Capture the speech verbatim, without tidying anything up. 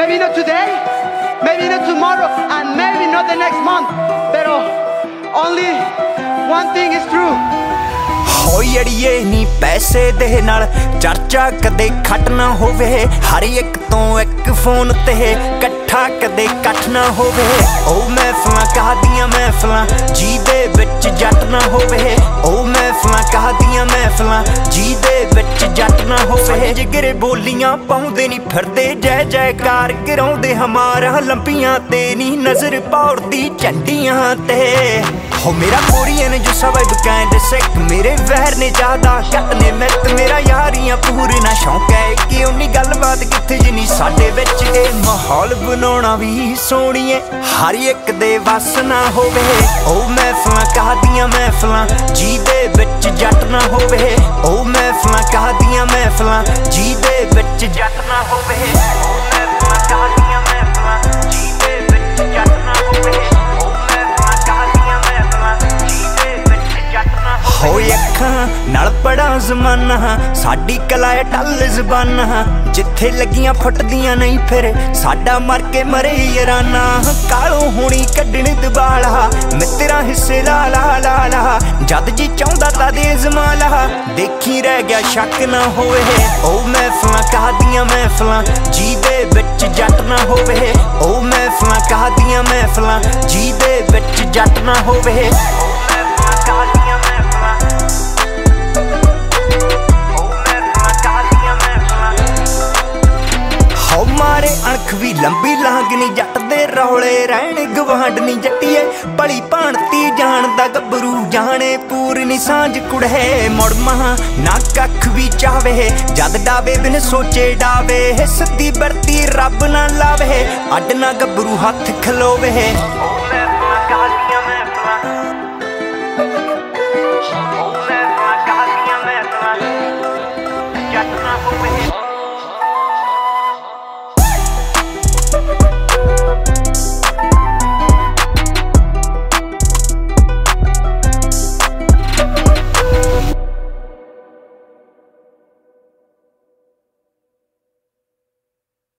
Maybe not today, maybe not tomorrow, and maybe not the next month. Pero only one thing is true. ਹੋਈ ਅੜੀਏ ਨੀ ਪੈਸੇ ਦੇ ਨਾਲ ਚਰਚਾ ਕਦੇ ਖੱਟ ਨਾ ਹੋਵੇ, ਹਰ ਇੱਕ ਤੋਂ ਇੱਕ ਫੋਨ ਤੇ ਇਕੱਠਾ ਕਦੇ ਕੱਠ ਨਾ ਹੋਵੇ। ਉਹ ਮਹਿਫਲਾਂ ਕਹਦੀਆਂ ਮਹਿਫਲਾਂ ਜਿਹਦੇ ਵਿੱਚ ਜੱਟ ਨਾ ਹੋਵੇ, ਉਹ ਮਹਿਫਲਾਂ ਕਹਦੀਆਂ ਮਹਿਫਲਾਂ ਜਿਹਦੇ ਵਿੱਚ ਜੱਟ ਨਾ ਹੋਵੇ। ਜਿਗਰੇ ਬੋਲੀਆਂ ਪਾਉਂਦੇ ਨੀ ਫਿਰਦੇ ਜੈ ਜੈਕਾਰ ਕਰਾਉਂਦੇ ਹਮਾਰਾ ਲੰਬੀਆਂ ਤੇ ਨੀ ਨਜ਼ਰ ਪੌੜਦੀ ਝੰਡੀਆਂ ਤੇ। ਹੋ ਮੇਰਾ ਕੋਰੀਅਨ ਜੋ ਸਵੈਬ ਕੈਂਡ ਸਿੱਖ ਮੇਰੇ ਵਹਿਰ ਨੇ ਜ਼ਿਆਦਾ ਘੱਟ ਨੇ ਮਿੱਤ ਮੇਰਾ ਯਾਰੀਆਂ ਪੂਰਨਾ ਸ਼ੌਂਕ ਹੈ ਕਿ ਉਨੀ ਗੱਲਬਾਤ ਕਿੱਥੇ ਜਿੰਨੀ ਸਾਡੇ ਵਿੱਚ। ਇਹ ਮਾਹੌਲ ਬਣਾਉਣਾ ਵੀ ਸੋਹਣੀਏ ਹਰ ਇੱਕ ਦੇ ਵੱਸ ਨਾ ਹੋਵੇ। ਉਹ ਮਹਿਫਲਾਂ ਕਹਦੀਆਂ ਮਹਿਫਲਾਂ ਜਿਹਦੇ ਵਿੱਚ ਜੱਟ ਨਾ ਹੋਵੇ, ਉਹ ਮਹਿਫਲਾਂ ਕਹਦੀਆਂ ਮਹਿਫਲਾਂ ਜਿਹਦੇ ਵਿੱਚ ਜੱਟ ਨਾ ਹੋਵੇ। ਉਹ ਮਹਿਫਲਾਂ ਕਹਦੀਆਂ ਮਹਿਫਲਾਂ ਜਿਹਦੇ ਵਿੱਚ ਜੱਟ ਨਾ ਹੋਵੇ। ਹੋਏ ਅੱਖਾਂ ਨਾਲ ਪੜਾ ਜ਼ਮਾਨਾ ਸਾਡੀ ਕਲਾ ਏ ਟੱਲ ਜ਼ਬਾਨਾਂ, ਜਿੱਥੇ ਲੱਗੀਆਂ ਫੁੱਟਦੀਆਂ ਨਹੀਂ ਫਿਰ ਸਾਡਾ ਮਰ ਕੇ ਮਰੇ ਯਾਰਾਨਾ। ਕਾਲੋਂ ਹੋਣੀ ਕੱਢਣ ਦਬਾਲਾ ਮਿੱਤਰਾਂ ਹਿੱਸੇ ਲਾ ਲਾ ਲਾ ਲਾ, ਜਦ ਜੀ ਚਾਹੁੰਦਾ ਤਾਂ ਦੇ ਜ਼ਮਾਲਾ ਦੇਖੀ ਰਹਿ ਗਿਆ ਸ਼ੱਕ ਨਾ ਹੋਵੇ। ਉਹ ਮਹਿਫਲਾਂ ਕਹਦੀਆਂ ਮਹਿਫਲਾਂ ਜਿਹਦੇ ਵਿੱਚ ਜੱਟ ਨਾ ਹੋਵੇ, ਉਹ ਮਹਿਫਲਾਂ ਕਹਦੀਆਂ ਮਹਿਫਲਾਂ ਜਿਹਦੇ ਵਿੱਚ ਜੱਟ ਨਾ ਹੋਵੇ। ਮਾਰੇ ਅਣਖ ਵੀ ਲੰਬੀ ਲਾਂਗਣੀ ਜੱਟ ਦੇ ਰੌਲੇ ਰਹਿਣ ਗਵਾਂਢ ਨੀ ਜੱਟੀਏ, ਭਲੀ ਭਾਣਤੀ ਜਾਣਦਾ ਗੱਭਰੂ ਜਾਣੇ ਪੂਰਨੀ ਸਾਂਝ ਕੁੜੇ। ਮੁੜ ਮਹਾਂ ਨਾ ਕੱਖ ਵੀ ਚਾਵੇ ਜਦ ਡਾਵੇ ਬਿਨ ਸੋਚੇ ਡਾਵੇ, ਸਿੱਧੀ ਵਰਤੀ ਰੱਬ ਨਾ ਲਾਵੇ ਅੱਡ ਨਾ ਗੱਭਰੂ ਹੱਥ ਖਲੋਵੇ। ਉਹ ਮਹਿਫਲਾਂ ਕਹਦੀਆਂ ਮਹਿਫਲਾਂ